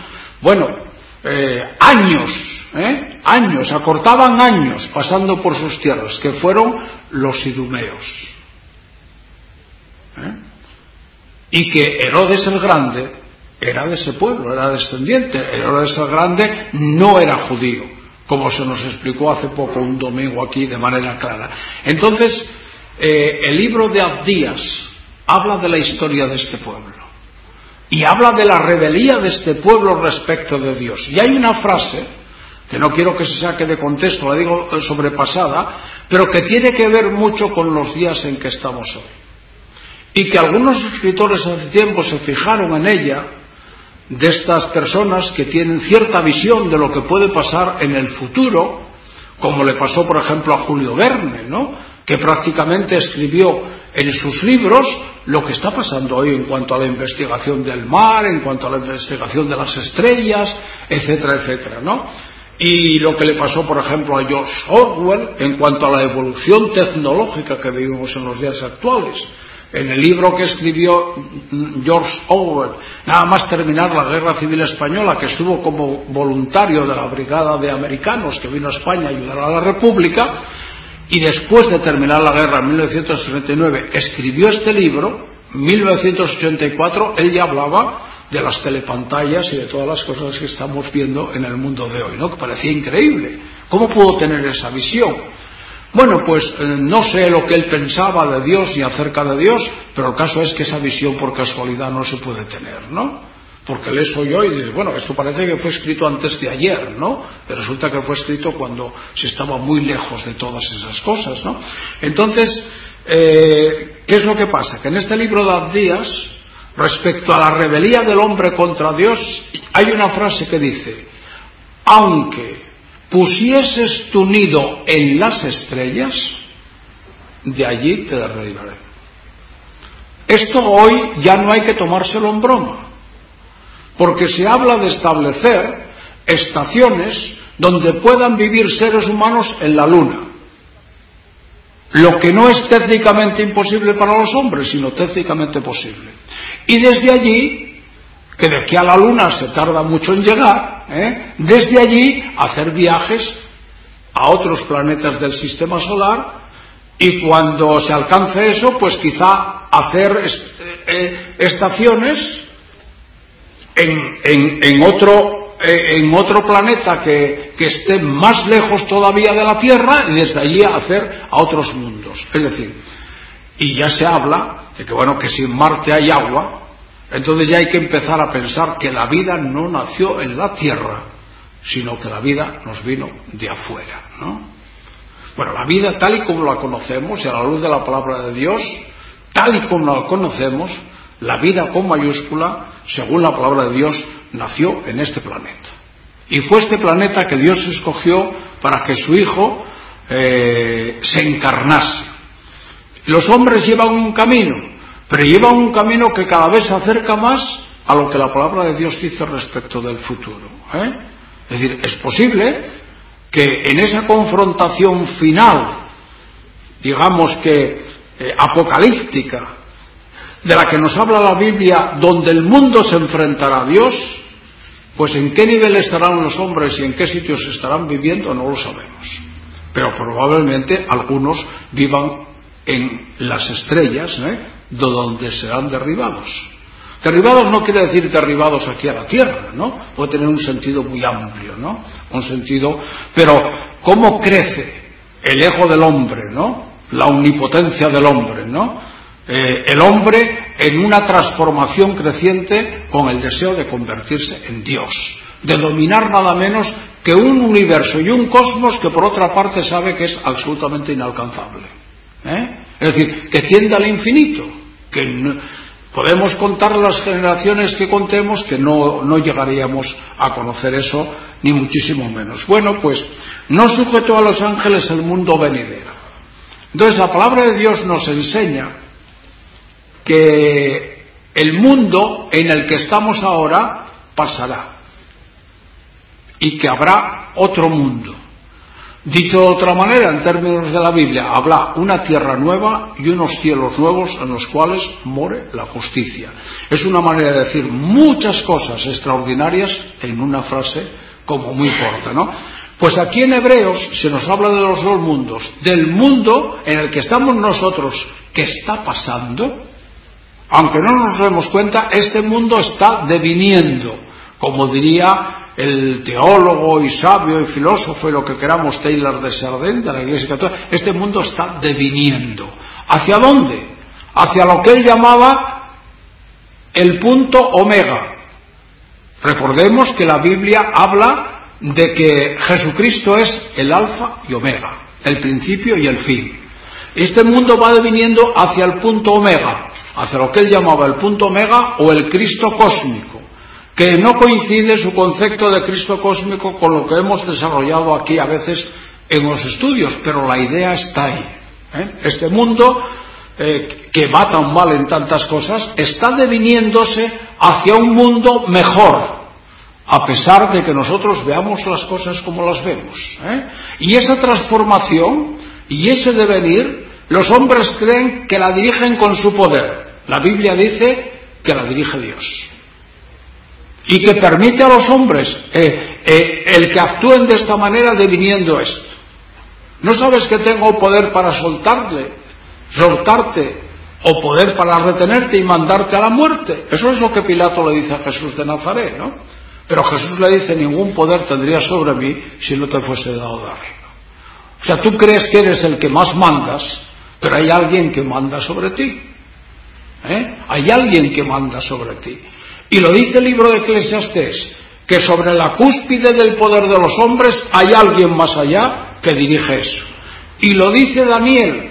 acortaban años pasando por sus tierras, que fueron los idumeos. Y que Herodes el Grande era de ese pueblo, era descendiente. Herodes el Grande no era judío, como se nos explicó hace poco un domingo aquí de manera clara. Entonces, el libro de Abdías habla de la historia de este pueblo y habla de la rebeldía de este pueblo respecto de Dios. Y hay una frase que no quiero que se saque de contexto, la digo sobrepasada, pero que tiene que ver mucho con los días en que estamos hoy, y que algunos escritores hace tiempo se fijaron en ella, de estas personas que tienen cierta visión de lo que puede pasar en el futuro, como le pasó por ejemplo a Julio Verne, ¿no?, que prácticamente escribió en sus libros lo que está pasando hoy en cuanto a la investigación del mar, en cuanto a la investigación de las estrellas, etcétera, etcétera, ¿no? Y lo que le pasó, por ejemplo, a George Orwell en cuanto a la evolución tecnológica que vivimos en los días actuales. En el libro que escribió George Orwell, nada más terminar la Guerra Civil Española, que estuvo como voluntario de la Brigada de Americanos que vino a España a ayudar a la República, y después de terminar la guerra en 1939 escribió este libro. En 1984 él ya hablaba de las telepantallas y de todas las cosas que estamos viendo en el mundo de hoy, ¿no?, que parecía increíble. ¿Cómo pudo tener esa visión? Bueno, pues no sé lo que él pensaba de Dios ni acerca de Dios, pero el caso es que esa visión por casualidad no se puede tener, ¿no? Porque lees hoy y dices, bueno, esto parece que fue escrito antes de ayer, ¿no? Pero resulta que fue escrito cuando se estaba muy lejos de todas esas cosas, ¿no? Entonces, ¿qué es lo que pasa? Que en este libro de Abdías, respecto a la rebelión del hombre contra Dios, hay una frase que dice: aunque pusieses tu nido en las estrellas, de allí te derribaré. Esto hoy ya no hay que tomárselo en broma, porque se habla de establecer estaciones donde puedan vivir seres humanos en la Luna, lo que no es técnicamente imposible para los hombres, sino técnicamente posible. Y desde allí, que de aquí a la Luna se tarda mucho en llegar, desde allí hacer viajes a otros planetas del sistema solar, y cuando se alcance eso, pues quizá hacer estaciones en otro en otro planeta que esté más lejos todavía de la Tierra y desde allí hacer a otros mundos. Es decir, y ya se habla de que, bueno, que si en Marte hay agua, entonces ya hay que empezar a pensar que la vida no nació en la Tierra, sino que la vida nos vino de afuera, ¿no? Bueno, la vida tal y como la conocemos, y a la luz de la palabra de Dios, tal y como la conocemos, la vida con mayúscula, según la palabra de Dios, nació en este planeta. Y fue este planeta que Dios escogió para que su Hijo se encarnase. Los hombres llevan un camino, pero llevan un camino que cada vez se acerca más a lo que la palabra de Dios dice respecto del futuro. Es decir, es posible que en esa confrontación final, digamos que apocalíptica, de la que nos habla la Biblia, donde el mundo se enfrentará a Dios, pues en qué nivel estarán los hombres y en qué sitios estarán viviendo no lo sabemos. Pero probablemente algunos vivan en las estrellas, de donde serán derribados. Derribados no quiere decir derribados aquí a la tierra, ¿no? Puede tener un sentido muy amplio, ¿no? Un sentido, pero ¿cómo crece el ego del hombre, ¿no? La omnipotencia del hombre, ¿no? El hombre en una transformación creciente con el deseo de convertirse en Dios, de dominar nada menos que un universo y un cosmos que por otra parte sabe que es absolutamente inalcanzable. Es decir, que tiende al infinito, que no, podemos contar las generaciones que contemos que no llegaríamos a conocer eso, ni muchísimo menos. Bueno, pues no sujetó a los ángeles el mundo venidero. Entonces la palabra de Dios nos enseña que el mundo en el que estamos ahora pasará y que habrá otro mundo. Dicho de otra manera, en términos de la Biblia, habrá una tierra nueva y unos cielos nuevos en los cuales more la justicia. Es una manera de decir muchas cosas extraordinarias en una frase como muy corta, ¿no? Pues aquí en Hebreos se nos habla de los dos mundos. Del mundo en el que estamos nosotros, que está pasando, aunque no nos demos cuenta, este mundo está deviniendo, como diría el teólogo y sabio y filósofo y lo que queramos Taylor de Chardin de la Iglesia Católica. Este mundo está deviniendo. ¿Hacia dónde? Hacia lo que él llamaba el punto omega. Recordemos que la Biblia habla de que Jesucristo es el alfa y omega, el principio y el fin. Este mundo va deviniendo hacia el punto omega, hacia lo que él llamaba el punto omega o el Cristo cósmico, que no coincide su concepto de Cristo cósmico con lo que hemos desarrollado aquí a veces en los estudios, pero la idea está ahí. Este mundo que va tan mal en tantas cosas está deviniéndose hacia un mundo mejor, a pesar de que nosotros veamos las cosas como las vemos. Y esa transformación y ese devenir, los hombres creen que la dirigen con su poder. La Biblia dice que la dirige Dios. Y que permite a los hombres el que actúen de esta manera deviniendo esto. ¿No sabes que tengo poder para soltarte o poder para retenerte y mandarte a la muerte? Eso es lo que Pilato le dice a Jesús de Nazaret, ¿no? Pero Jesús le dice: ningún poder tendrías sobre mí si no te fuese dado de arriba. O sea, tú crees que eres el que más mandas, pero hay alguien que manda sobre ti. Hay alguien que manda sobre ti. Y lo dice el libro de Eclesiastés, que sobre la cúspide del poder de los hombres hay alguien más allá que dirige eso. Y lo dice Daniel,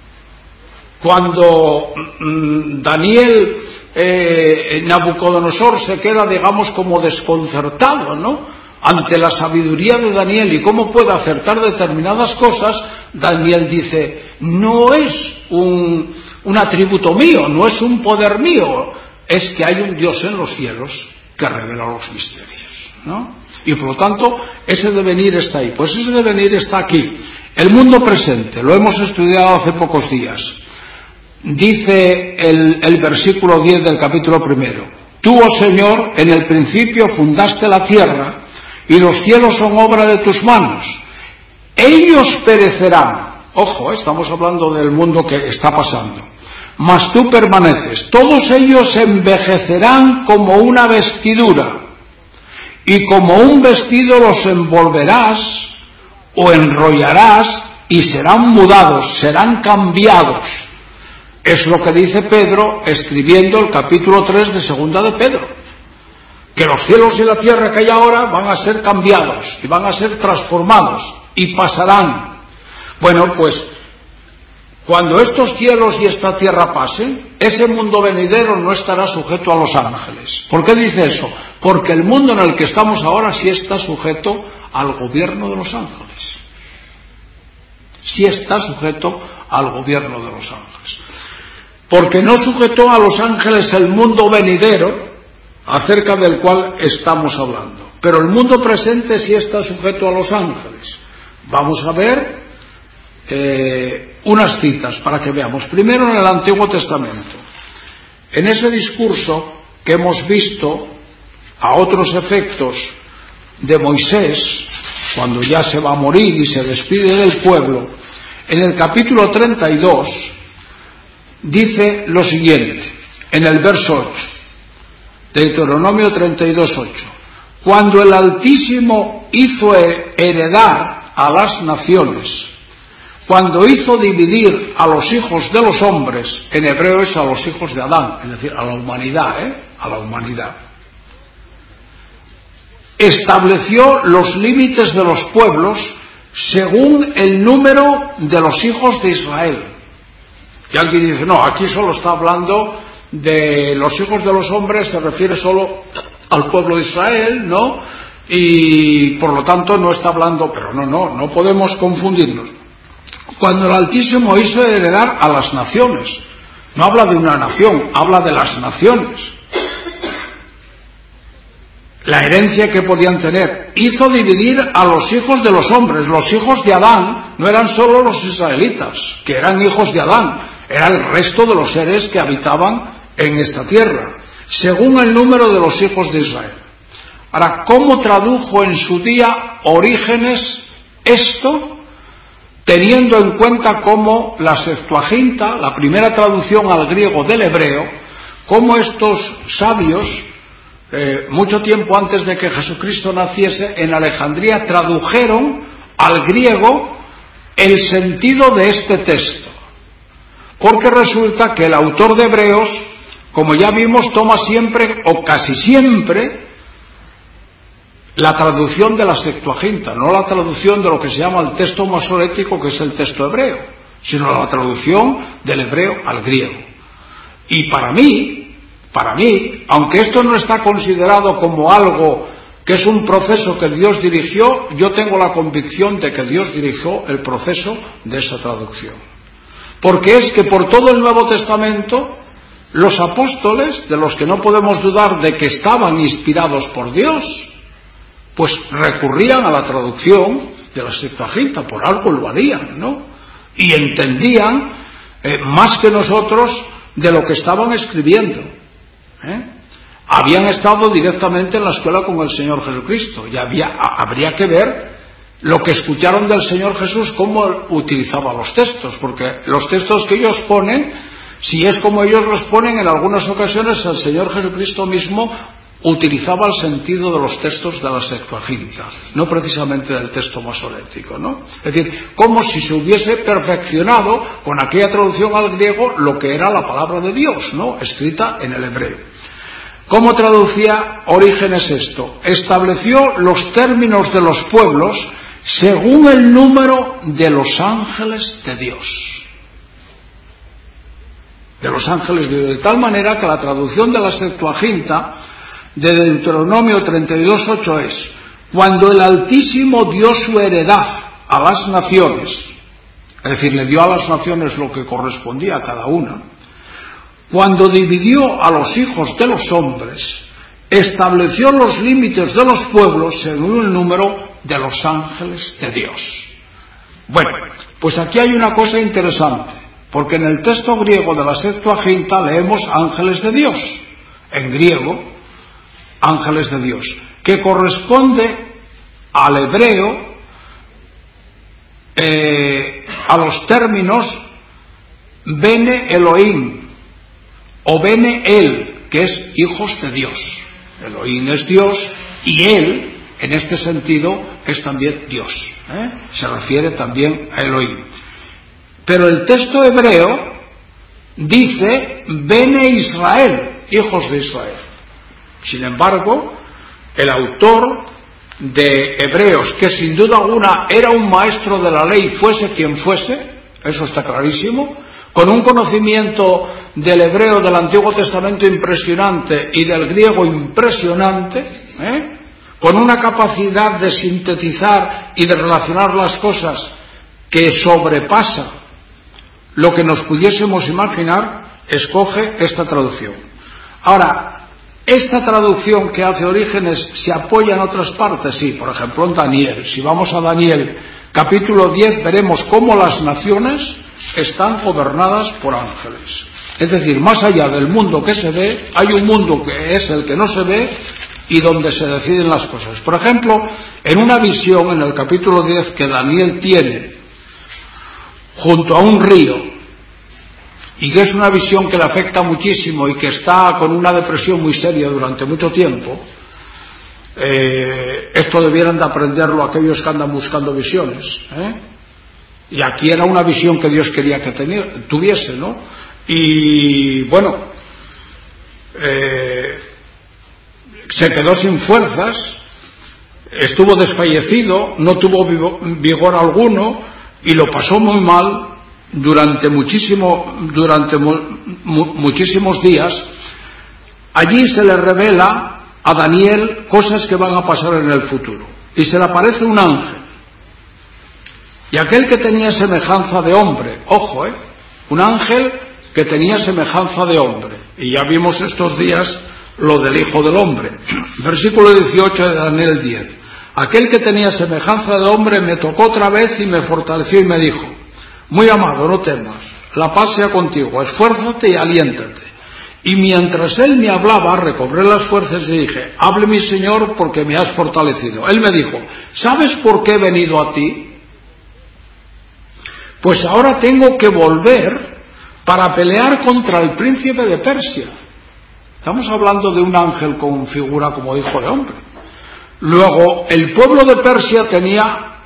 cuando Daniel, Nabucodonosor se queda, digamos, como desconcertado, ¿no?, ante la sabiduría de Daniel y cómo puede acertar determinadas cosas. Daniel dice: no es un atributo mío, no es un poder mío, es que hay un Dios en los cielos que revela los misterios, ¿no? Y por lo tanto ese devenir está ahí. Pues ese devenir está aquí. El mundo presente, lo hemos estudiado hace pocos días. Dice el versículo 10 del capítulo 1: Tú, oh Señor, en el principio fundaste la tierra, y los cielos son obra de tus manos. Ellos perecerán. Ojo, estamos hablando del mundo que está pasando. Mas tú permaneces. Todos ellos envejecerán como una vestidura, y como un vestido los envolverás o enrollarás y serán mudados, serán cambiados. Es lo que dice Pedro escribiendo el capítulo 3 de Segunda de Pedro, que los cielos y la tierra que hay ahora van a ser cambiados y van a ser transformados y pasarán. Bueno, pues cuando estos cielos y esta tierra pasen, ese mundo venidero no estará sujeto a los ángeles. ¿Por qué dice eso? Porque el mundo en el que estamos ahora sí está sujeto al gobierno de los ángeles. Sí está sujeto al gobierno de los ángeles. Porque no sujetó a los ángeles el mundo venidero, acerca del cual estamos hablando. Pero el mundo presente sí está sujeto a los ángeles. Vamos a ver unas citas para que veamos. Primero en el Antiguo Testamento. En ese discurso que hemos visto a otros efectos de Moisés, cuando ya se va a morir y se despide del pueblo, en el capítulo 32 dice lo siguiente, en el verso 8, Deuteronomio 32:8: cuando el Altísimo hizo heredar a las naciones, cuando hizo dividir a los hijos de los hombres, en hebreo es a los hijos de Adán, es decir, a la humanidad, a la humanidad, estableció los límites de los pueblos según el número de los hijos de Israel. Y alguien dice, no, aquí solo está hablando de los hijos de los hombres, se refiere solo al pueblo de Israel, ¿no? Y por lo tanto no está hablando, pero no podemos confundirnos. Cuando el Altísimo hizo heredar a las naciones, no habla de una nación, habla de las naciones. La herencia que podían tener. Hizo dividir a los hijos de los hombres. Los hijos de Adán no eran solo los israelitas, que eran hijos de Adán, era el resto de los seres que habitaban en esta tierra, según el número de los hijos de Israel. Ahora, ¿cómo tradujo en su día Orígenes esto? Teniendo en cuenta cómo la Septuaginta, la primera traducción al griego del hebreo, cómo estos sabios, mucho tiempo antes de que Jesucristo naciese, en Alejandría tradujeron al griego el sentido de este texto. Porque resulta que el autor de Hebreos, como ya vimos, toma siempre, o casi siempre, la traducción de la Septuaginta, no la traducción de lo que se llama el texto masorético, que es el texto hebreo, sino la traducción del hebreo al griego. Y para mí, aunque esto no está considerado como algo que es un proceso que Dios dirigió, yo tengo la convicción de que Dios dirigió el proceso de esa traducción. Porque es que por todo el Nuevo Testamento, los apóstoles, de los que no podemos dudar de que estaban inspirados por Dios, pues recurrían a la traducción de la Septuaginta, por algo lo harían, ¿no? Y entendían más que nosotros de lo que estaban escribiendo. Habían estado directamente en la escuela con el Señor Jesucristo y habría que ver lo que escucharon del Señor Jesús, cómo utilizaba los textos, porque los textos que ellos ponen, si es como ellos los ponen, en algunas ocasiones el Señor Jesucristo mismo utilizaba el sentido de los textos de la Septuaginta, no precisamente del texto masorético, ¿no? Es decir, como si se hubiese perfeccionado con aquella traducción al griego lo que era la palabra de Dios, ¿no?, escrita en el hebreo. ¿Cómo traducía Orígenes esto? Estableció los términos de los pueblos según el número de los ángeles de Dios. De los ángeles de Dios, de tal manera que la traducción de la Septuaginta de Deuteronomio 32:8 es: cuando el Altísimo dio su heredad a las naciones, es decir, le dio a las naciones lo que correspondía a cada una, cuando dividió a los hijos de los hombres, estableció los límites de los pueblos según el número de los ángeles de Dios. Bueno, pues aquí hay una cosa interesante, porque en el texto griego de la Septuaginta leemos ángeles de Dios, en griego, ángeles de Dios, que corresponde al hebreo a los términos Bene Elohim o Bene El, que es hijos de Dios. Elohim es Dios Y Él, en este sentido, es también Dios. Se refiere también a Elohim. Pero el texto hebreo dice Bene Israel, hijos de Israel. Sin embargo, el autor de Hebreos, que sin duda alguna era un maestro de la ley, fuese quien fuese, eso está clarísimo, con un conocimiento del hebreo del Antiguo Testamento impresionante y del griego impresionante, con una capacidad de sintetizar y de relacionar las cosas que sobrepasa lo que nos pudiésemos imaginar, escoge esta traducción. Ahora, esta traducción que hace Orígenes se apoya en otras partes, sí, por ejemplo en Daniel. Si vamos a Daniel capítulo 10, veremos cómo las naciones están gobernadas por ángeles. Es decir, más allá del mundo que se ve, hay un mundo que es el que no se ve y donde se deciden las cosas. Por ejemplo, en una visión en el capítulo 10 que Daniel tiene junto a un río, y que es una visión que le afecta muchísimo y que está con una depresión muy seria durante mucho tiempo, esto debieran de aprenderlo aquellos que andan buscando visiones, y aquí era una visión que Dios quería que tuviese, ¿no? Y bueno, se quedó sin fuerzas, estuvo desfallecido, no tuvo vigor alguno y lo pasó muy mal durante muchísimos días. Allí se le revela a Daniel cosas que van a pasar en el futuro y se le aparece un ángel, y aquel que tenía semejanza de hombre, ojo, un ángel que tenía semejanza de hombre, y ya vimos estos días lo del Hijo del Hombre. Versículo 18 de Daniel 10. Aquel que tenía semejanza de hombre me tocó otra vez y me fortaleció y me dijo: muy amado, no temas, la paz sea contigo, esfuérzate y aliéntate. Y mientras él me hablaba, recobré las fuerzas y dije: hable mi Señor, porque me has fortalecido. Él me dijo: ¿sabes por qué he venido a ti? Pues ahora tengo que volver para pelear contra el príncipe de Persia. Estamos hablando de un ángel con figura como hijo de hombre. Luego, el pueblo de Persia tenía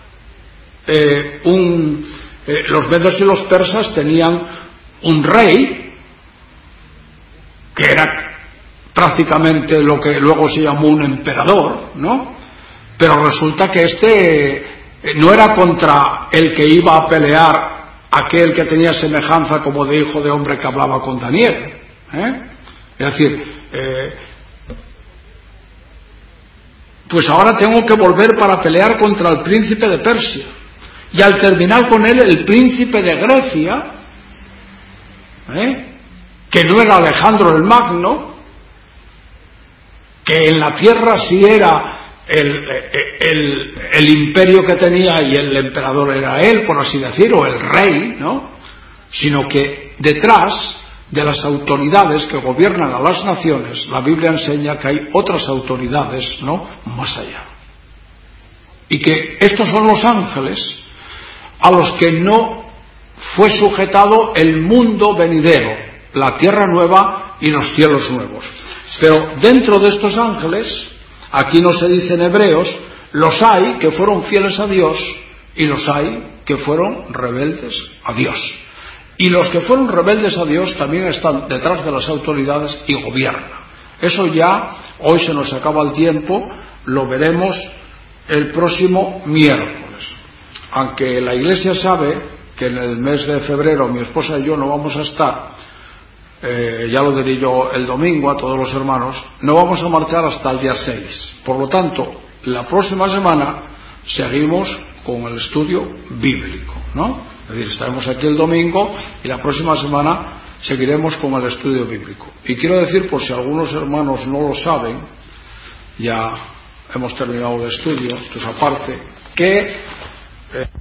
los medos y los persas tenían un rey que era prácticamente lo que luego se llamó un emperador, ¿no? Pero resulta que este no era contra el que iba a pelear aquel que tenía semejanza como de hijo de hombre que hablaba con Daniel, es decir, pues ahora tengo que volver para pelear contra el príncipe de Persia, y al terminar con él el príncipe de Grecia, que no era Alejandro el Magno, que en la tierra sí era el imperio que tenía y el emperador era él, por así decir, o el rey, ¿no? Sino que detrás de las autoridades que gobiernan a las naciones, la Biblia enseña que hay otras autoridades, ¿no?, más allá. Y que estos son los ángeles a los que no fue sujetado el mundo venidero, la tierra nueva y los cielos nuevos. Pero dentro de estos ángeles, aquí no se dice en Hebreos, los hay que fueron fieles a Dios y los hay que fueron rebeldes a Dios. Y los que fueron rebeldes a Dios también están detrás de las autoridades y gobiernan. Eso ya, hoy se nos acaba el tiempo, lo veremos el próximo miércoles. Aunque la Iglesia sabe que en el mes de febrero mi esposa y yo no vamos a estar, ya lo diré yo el domingo a todos los hermanos, no vamos a marchar hasta el día 6. Por lo tanto, la próxima semana seguimos con el estudio bíblico, ¿no? Es decir, estaremos aquí el domingo y la próxima semana seguiremos con el estudio bíblico. Y quiero decir, por si algunos hermanos no lo saben, ya hemos terminado el estudio, esto es aparte, que